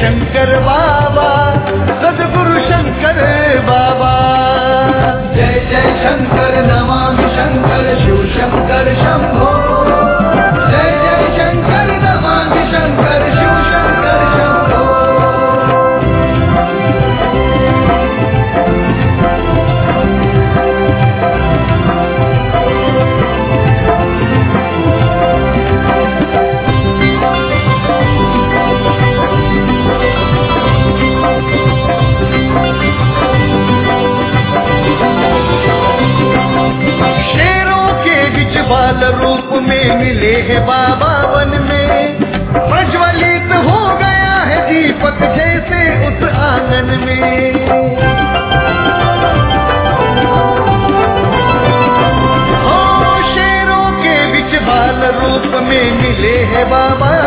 शंकर बाबा, सद्गुरु शंकर बाबा। जय जय शंकर नमामि शंकर शिव शंकर शंभो। जय जय शंकर नमामि शंकर शिव शंकर शंभो। बाल रूप में मिले हैं बाबा वन में, प्रज्वलित हो गया है दीपक जैसे उस आंगन में। हो शेरों के बीच बाल रूप में मिले हैं बाबा